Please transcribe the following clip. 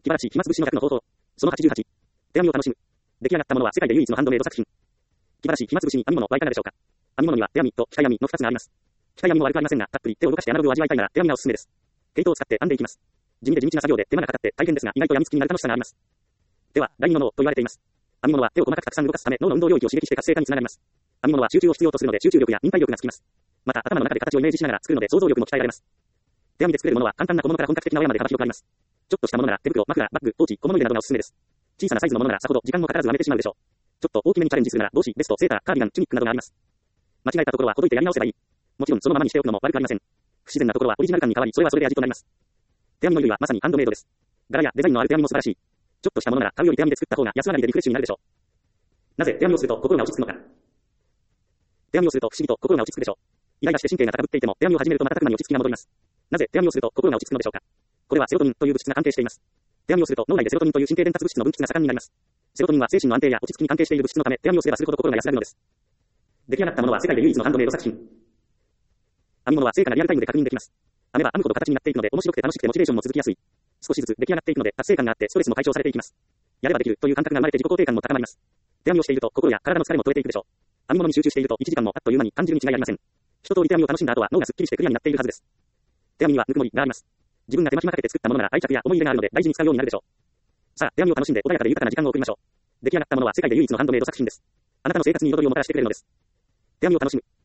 気晴らし、暇つぶしの100の方法。その88。手編みを楽しむ。出来上がったものは世界で唯一のハンドメイド作品。気晴らし、暇つぶしに編み物はいかがでしょうか。編み物には手編みと機械編みの2つがあります。機械編みも悪くありませんが、たっぷり手を動かしてアナログを味わいたいなら手編みがおすすめです。毛糸を使って編んでいきます。地味で地道な作業で手間がかかって大変ですが、意外と病みつきになる楽しさがあります。では、第2の脳と言われています。編み物は手を細かくたくさん動かすため脳の運動領域を刺激して活性化につながります。編み物は集中を必要とするので集中力や忍耐力がつきます。また頭の中で形をイメージしながら作るので想像力も鍛えられます。手編みで作れるものは簡単な小物から本格的なお山まで幅広くあります。ちょっとしたものなら手袋、枕、バッグ、ポーチ、小物入れなどがおすすめです。小さなサイズのものならさほど時間もかからず編めてしまうでしょう。ちょっと大きめにチャレンジするなら帽子、ベスト、セーター、カーディガン、チュニックなどがあります。間違えたところはほどいてやり直せばいい。もちろんそのままにしておくのも悪くありません。不自然なところはオリジナル感に変わり、それはそれで味となります。手編みの衣類はまさにハンドメイドです。柄やデザインのある手編みも素晴らしい。ちょっとしたものなら買うより手編みで作った方が安上がりでリフレッシュになるでしょう。なぜ手編みをすると心が落ち着くのか。手編みをすると不思議と心が落ち着くでしょう。イライラして神経が高ぶっていても手編みを始めると瞬く間に落ち着きが戻ります。なぜ手編みをすると心が落ち着くのでしょうか。これはセロトニンという物質が関係しています。手編みをすると脳内でセロトニンという神経伝達物質の分泌が盛んになります。セロトニンは精神の安定や落ち着きに関係している物質のため手編みをすればするほど心が安らぐのです。出来上がったものは世界で唯一のハンドメイド作品。編み物は成果がリアルタイムで確認できます。編めば編むほど形になっていくので面白くて楽しくてモチベーションも続きやすい。少しずつ出来上がっていくので達成感があってストレスも解消されていきます。やればできるという感覚が生まれて自己肯定感も高まります。手編みをしていると心や体の疲れも取れていくでしょう。編み物に集中していると1時間もあっという間に感じるに違いありません。一通り手編みを楽しんだ後は脳がすっきりしてクリアになっているはずです。手編みにはぬくもりがあります。自分が手間暇かけて作ったものなら愛着や思い入れがあるので大事に使うようになるでしょう。さあ、手編みを楽しんで穏やかで豊かな時間を送りましょう。出来上がったものは世界で唯一のハンドメイド作品です。あなたの生活に彩りをもたらしてくれるのです。手編みを楽しむ。